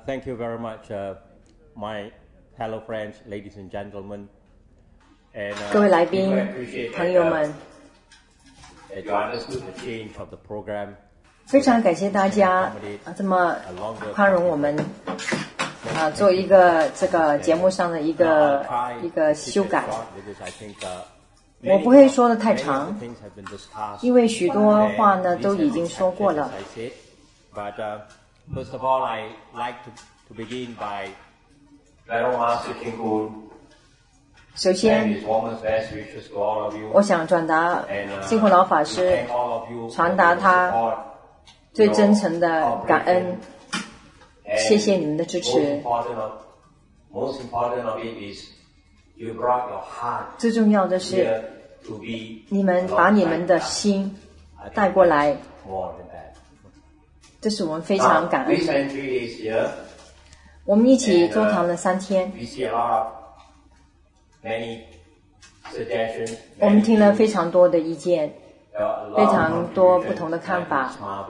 Thank you very much, my fellow friends, ladies and gentlemen. And 各位来 we 宾 do appreciate 朋友们 that you understood the change of the program. 非常感谢大家这么宽容我们做一个这个节目上的一个修改。我不会说的太长，因为许多话呢都已经说过了。 But first of all, I like to begin by Venerable Master King Kun. 首先，我想转达净空老法师传达他最真诚的感恩，谢谢你们的支持。最重要的是，你们把你们的心带过来，这是我们非常感恩的。我们一起坐堂了3天，我们听了非常多的意见，非常多不同的看法。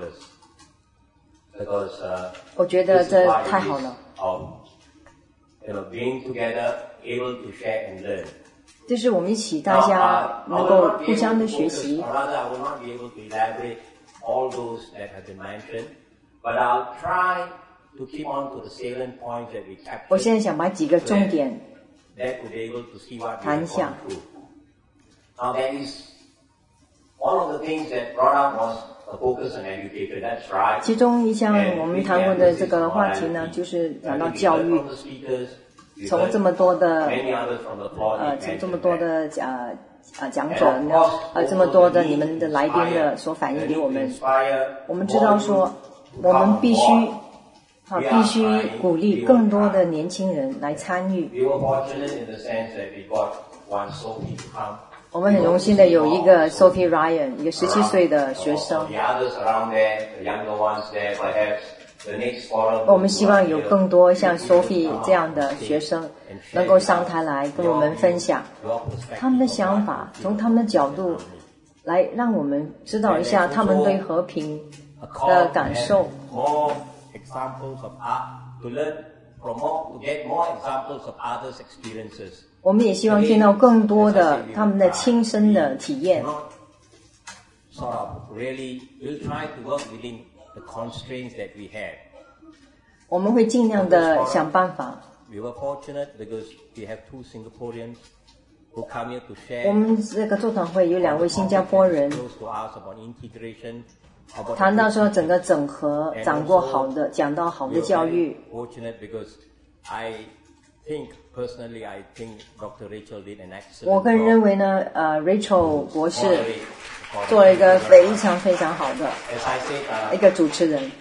我觉得这太好了。就是我们一起，大家能够互相的学习。我现在想把几个重点谈一下。其中一项我们谈过的这个话题呢，就是讲到教育。从这么多的讲者呢，这么多的你们的来宾的所反映给我们，我们知道说，我们必须鼓励更多的年轻人来参与。我们很荣幸的有一个 Sophie Ryan， 一个17岁的学生。我们希望有更多像 Sophie 这样的学生能够上台来跟我们分享他们的想法，从他们的角度来让我们知道一下他们对和平的感受。我们也希望听到更多的他们的亲身的体验。我们会尽量的想办法。我们这个座谈会有2位新加坡人谈到说整个整合讲到好的教育。我个人认为呢Rachel 博士做了一个非常非常好的一个主持人。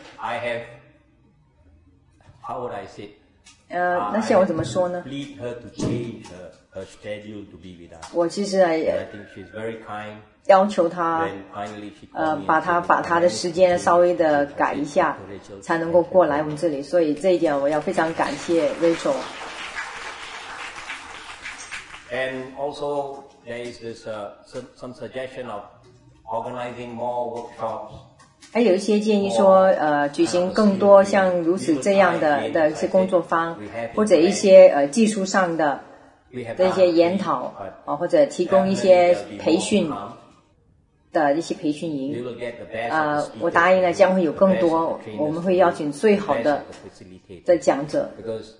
那像我怎么说呢？我其实要求他把他的时间稍微的改一下，才能够过来我们这里。所以这一点我要非常感谢 Rachel。 And also there is this some suggestion of organizing more workshops. 还有一些建议说举行更多像如此这样的一些工作坊，或者一些技术上的一些研讨或者提供一些培训的一些培训营。我答应了将会有更多，我们会邀请最好的讲者。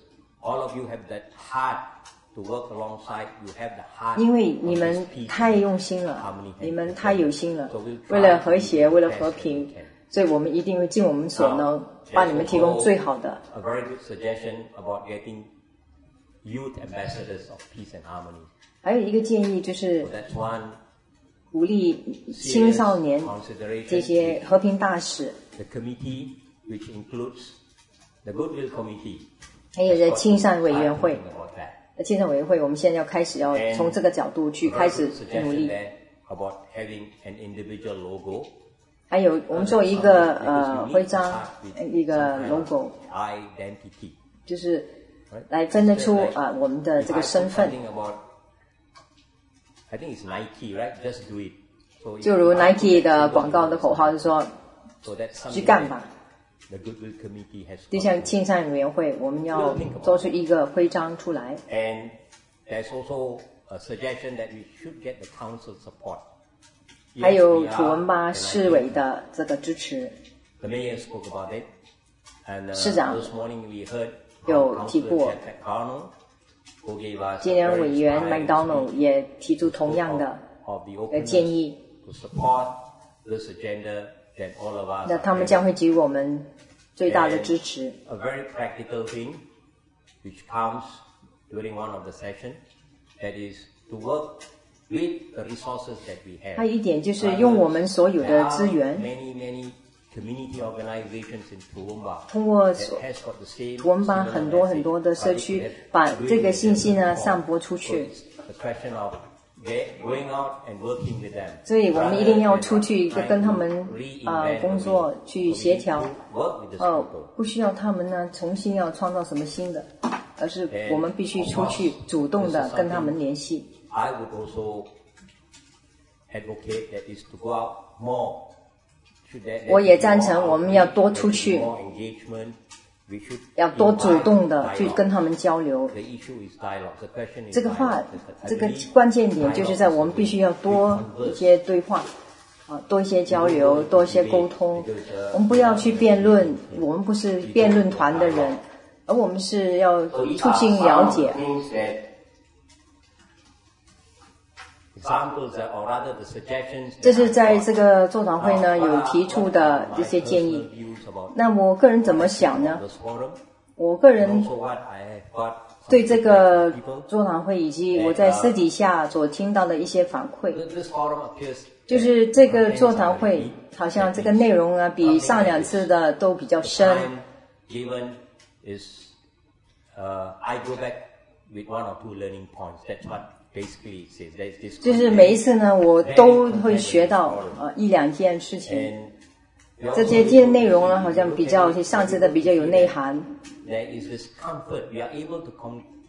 因为你们太用心了，你们太有心了，为了和谐，为了和平，所以我们一定会尽我们所能，帮你们提供最好的。还有一个建议就是鼓励青少年这些和平大使，还有在青善委员会。青善委员会，我们现在开始要从这个角度去开始努力。还有，我们做一个徽章，一个 logo， 就是来分得出我们的这个身份。就如 Nike 的广告的口号是说，去干吧。 the Goodwill Committee has 就像庆善委员会，我们要做出一个徽章出来。 And there's also a suggestion that we should get the council support. 还有土文巴市委的这个支持。 The mayor spoke about it. And 市长 this morning we heard 有 from 提 Councillor 过 Jack McDonald, who gave us 今年 very 委员 inspiring McDonald 也提出同样的 of the 建 openness 议， to support this agenda that all of us 那 are 他们将会给予我们最大的支持。 A very practical thing which comes during one of the sessions, that is to work with the resources that we have. 还有一点就是用我们所有 There 的 are 资源， many community organizations in Toowoomba 通过 that has got the same 土文巴 similar 很多 message, 很多的社 but 区 it has 把 doing 这个 it 信息呢 more. 散播出 So 去。 it's a question of going out and working with them. 所以我们一定要出去 Rather than 跟他们 reinvent 工 the 作 wheel. 去 So 协 we 调 need to work with the people. 不需要他们呢重新要创造什么新的，而是我们必须出去主动的跟他们联系。 I would also advocate that is to go out more. Should that 我也赞成我们要多出去， more engagement, we should 要多主动的 invite 去 dialogue. 跟他们交流。 The issue is dialogue. The question is 这个话 dialogue. I 这个 believe 关键点就是在我们必须要多一些对话，多一些交流，多一些沟通。我们不要去辩论，我们不是辩论团的人，而我们是要促进了解。 Examples or rather the suggestions 这是在这个座谈会呢有提出的这些建议。 views about 那我个人怎么想呢？ this forum. 我个人 Also what I have got 对这个 people. 座谈会以及我在私底下所听到的一些反馈， This forum appears 就是这个座谈会好像这个内容啊比上2次的都比较深。 time given is I go back with 1 or 2 learning points. That's what basically it says. There's this 就是每一次呢，我都会学到1-2件事情。 and 这些内容呢，好像比较上次的比较有内涵。 there is this comfort. We are able to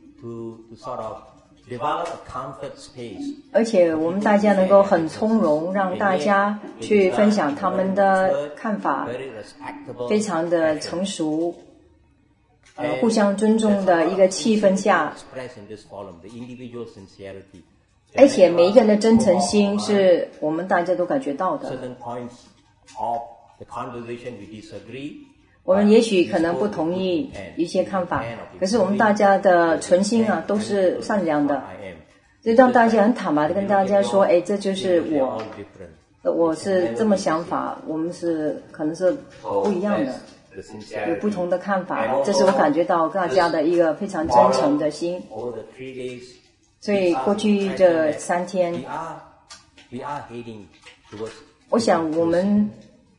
sort of develop a comfort space. 而且我们大家能够很从容，让大家去分享他们的看法， Very respectable. 非常的成熟，互相尊重的一个气氛下， Express in this forum the individual sincerity. 而且每一个人的真诚心是我们大家都感觉到的。 Certain points of the conversation we disagree. 我们也许可能不同意一些看法，可是我们大家的存心啊都是善良的， I am. 就让大家很坦白的跟大家说，哎，这就是 We are 我 all，different. 我是这么想法，我们是可能是不一样的， The 有不 sincerity. 同的看法，这是我感觉到大家的一个非常真诚的心。 Over the 3 days, 所以过去这3天， we are heading towards 我想我们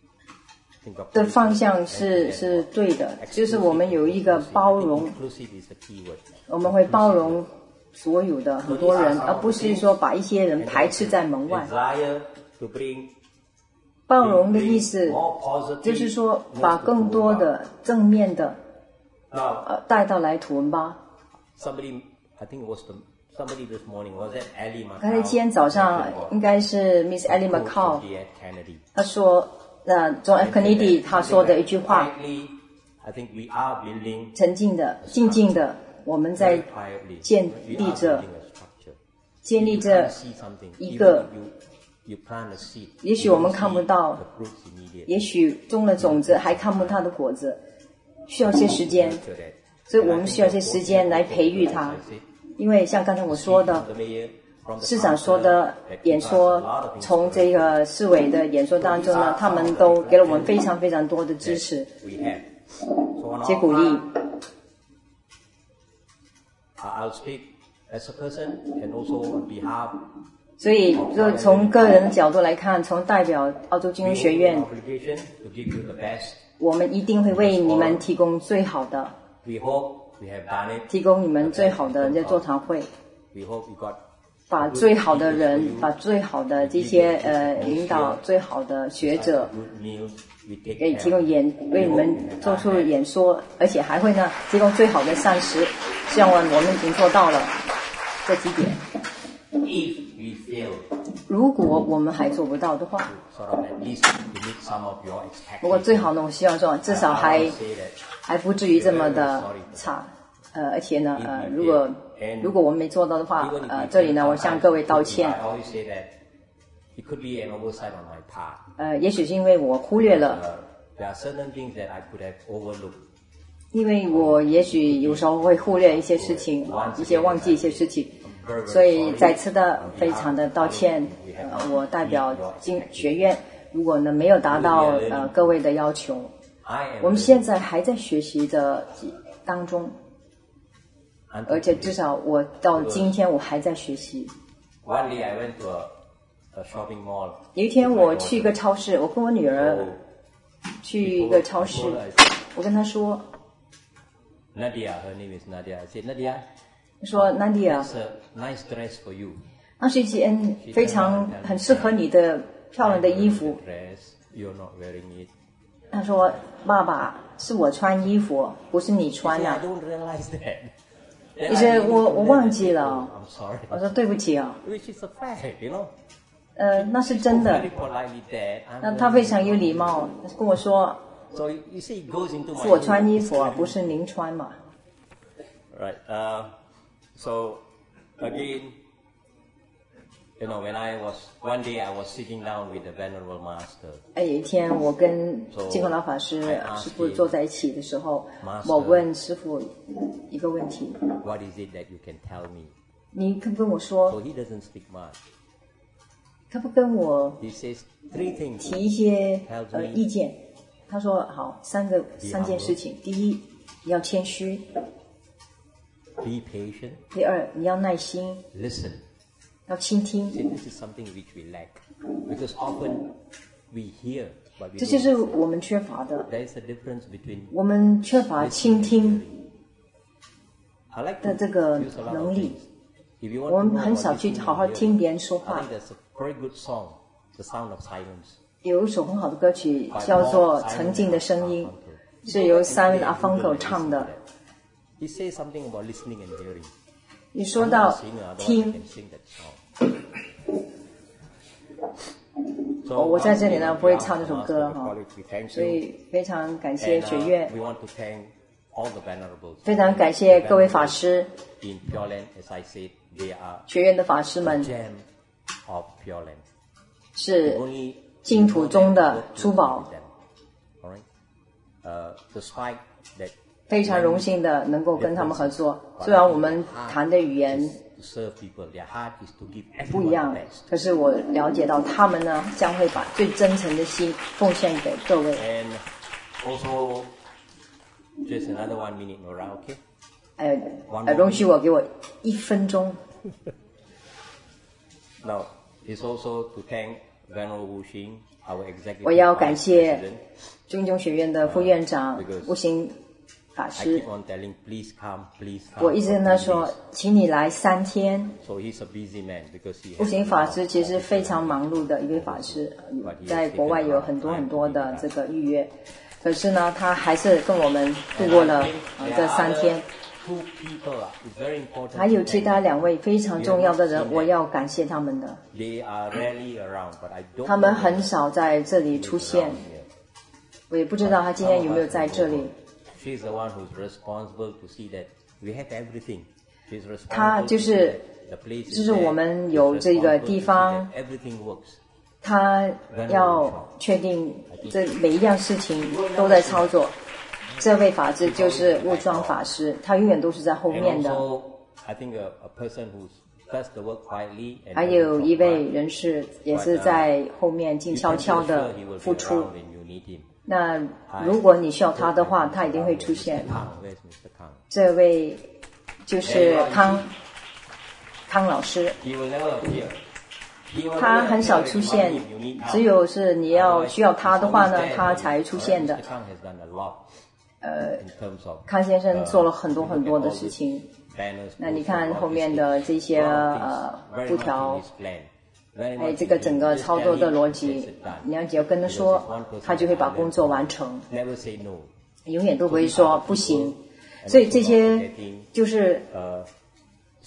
think of 的方向是对的，就是我们有一个包容， inclusive is the key word. 我们会包容所有的很多人，而不是说把一些人排斥在门外。 Desire to bring 包容的意思 more positive. 就是说把更多的正面的 Now, 带到来土文巴。 somebody, I think it was somebody this morning, was that Ali 刚才今天早上应该是 Miss Ellie McCall， Kennedy. 她说John F. Kennedy 他说的一句话， Quietly, I think we are building 沉静的、静静的，我们在 quietly. 建 We 立 are 着 building a structure. 建立 You 着 can't see something. 一 Even 个 if you plant a seed, 也许 you 我们 don't 看不 see 到 the fruits immediately. 也许种了种子还看不到它的果子，需要些时间， After that. 所以我们需要些时间来培育它。因为像刚才我说的， The mayor, from the 市长说的演说，从这个市委的演说当中呢，他们都给了我们非常非常多的支持， we have. So on 些 our 鼓励。 part, I'll speak as a person and also on behalf 所以，就从个人的角度来看，从代表澳洲金融学院， obligation to give you the best. 我们一定会为你们提供最好的， We hope we have done it. 提供你们最好的这座谈会， We hope we got 把最好的人，把最好的这些领导，最好的学者 good meals. We take 给 care. 提供为你们做出演说，而且还会呢提供最好的膳食。希望我们已经做到了这几点。 If we fail, 如果我们还做不到的话， sort of at least to meet some of your 不过 expectations. 最好呢，我希望说至少 I would say that 还不至于这么的差。而且呢，如果我们没做到的话，这里呢，我向各位道歉。 I always say that it could be an oversight on my part. 也许是因为我忽略了， There are certain things that I could have overlooked. 因为我也许有时候会忽略一些事情，忘记一些事情，所以再次的非常的道歉。我代表学院，如果呢没有达到各位的要求，我们现在还在学习的当中，而且至少我到今天我还在学习。 One day I went to a shopping mall. 有一天我去一个超市，我跟我女儿去一个超市，我跟她说 Nadia, her name is Nadia. I said, Nadia, 说 Nadia， it's a nice dress for you. 那是一件非常很适合你的漂亮的衣服。 Dress, you're not wearing it. 她说爸爸是我穿衣服，不是你穿 I 啊。 don't realize that. 其实我忘记了， I'm sorry. 我说对不起啊。 Which is a fact, you know. 那是真的。 Very politely that. 那他非常有礼貌，跟我说 So you see, it goes into 是我 my 穿衣服啊，不是您穿嘛。 right. So again, you know, when I was one day I was sitting down with the venerable master. 有一天我跟净空老法师傅坐在一起的时候，我问师傅一个问题， What is it that you can tell me? 你可不跟我说， So he doesn't speak much. 可不跟我 He says three things. 提一些意见？他说好，三件事情。第一，你要谦虚； Be patient. 第二，你要耐心， Listen. 要倾听。 See, this is something which we lack because often we hear, but we 这就 don't. 是我们缺乏的， There is a difference between. 我们缺乏倾听 I like 的 to 这个 use a lot 能 of 力。 things. If you want 我 to 们 know 很 about 少去 listening 好好 and 听别人 hearing, 说 I 话 think。there's a very good song, The Sound of Silence. 有一首很好的歌曲叫做《沉静的声音》，是由 Simon Afonso 唱的。 He says something about listening and hearing. 你说 I'm 到 not a singer, otherwise I 听， can sing that song. So 我在这里呢 on 不会 behalf 唱这首 of 歌 Master 哈， College, we thank 所 you. 以非常感谢 And, 学院， we want to thank all the venerables. 非常感谢各位法师， In Pure Land, as I said, they are 学院的法师 the 们 gem of Pure Land. 是 Only 净土中的珠宝， all right. Despite that, 非常荣幸的能够跟他们合作。虽然我们谈的语言 to serve people, their heart is to give 不一 everyone 样 the best. 可是我了解到他们呢将会把最真诚的心奉献给各位。 And also, just another 1 minute, Nora, okay? 容许我给我1分钟。 Now, it's also to thank Venerable Wu Xing, our executive 我要 vice 感谢 president. 中宗学院的副院长悟行法 I 师 keep，on telling, please come, please 我 come. 一直跟他说，请你来3天。 So he's a busy man because he 悟 has 行法师其实非常忙碌的一位法师，在国外有很多的这个预约，可是呢，他还是跟我们度过了这3天。 two people, it's very important. 还有其他2位非常重要的人，我要感谢他们的， They are rarely around, but I don't 他们 know 很少在这里出 who's 现 around，here. 我也不知道他今天有没有在这里。 She's the one who's responsible to see that we have everything. She's 他 responsible 就 to see 是 that the place 就 is 是 there. 我们有 She's 这个 responsible 地 to see 方 that everything works. 他要确定这每一样事情都在操作。这位法师就是悟庄法师，他永远都是在后 And 面的。 also, I think a person who does the work quietly and 还有一位人士也是在后面静悄悄的 he will be 付出。 around when you need him. 那如果你需要他的话，他一定会出现。 Kang, where's Mr. Kang? 这位就是康老师， He will never appear. He will 他 never 很 appear 少 when 出 you 现 want him, you need，help. 只有是你要需要他的话呢 Otherwise, 他才出现的 Mr. Kang has done a lot in terms of 康先生做了很多的事情。 banners, 那你看后面的这些布条，还有这个整个操作的逻辑，你要只要跟他说，他就会把工作完成， Never say no. 永远都不会说不行。所以这些就是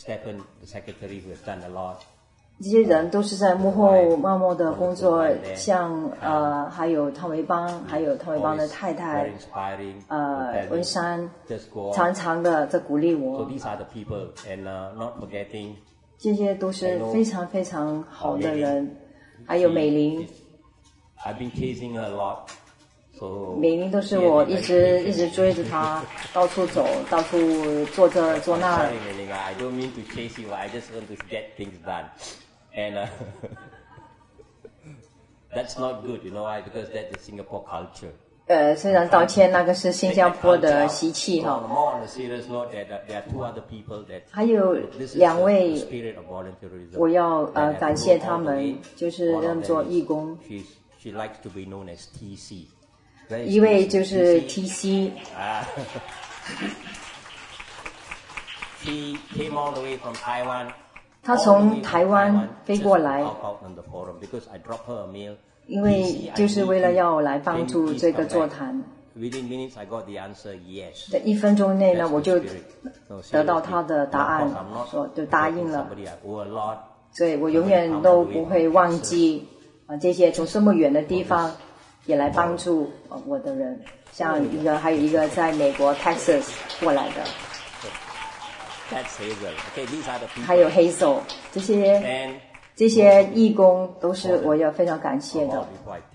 Stephen, the secretary, who has done a lot. 这些人都是在幕后默默的工作，像还有汤维邦，还有汤维邦的太太温珊，常常的在鼓励我。 So these are the people, and not forgetting. 这些都是非常非常好的人，还有美玲。 I've been chasing her a lot. So 美玲都是我一直追着她，到处走，到处坐这坐那。 Sorry, Melinda, I don't mean to chase you. I just want to get things done, and that's not good, you know why? Because that's the Singapore culture. 虽然道歉，那个是新加坡的习气哈。 More on a serious note, there are two other people that 还有2位，我要感谢他们，就是认作义工。 She likes to be known as TC. 一位就是 TC。 She came all the way from Taiwan. 她从台湾飞过来， because I dropped her a mail. 因为就是为了要来帮助这个座谈。 Within minutes, I got the answer yes. 在1分钟内呢，我就得到他的答案，说就答应了。所以我永远都不会忘记这些从这么远的地方也来帮助我的人，像还有一个在美国 Texas 过来的。 还有 Hazel 这些义工都是我要非常感谢的。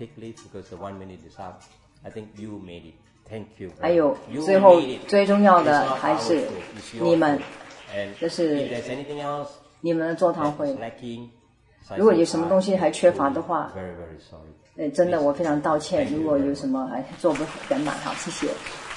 还有最后最重要的还是你们，就是你们的座谈会。如果有什么东西还缺乏的话，真的我非常道歉。如果有什么还做不圆满，好，谢谢。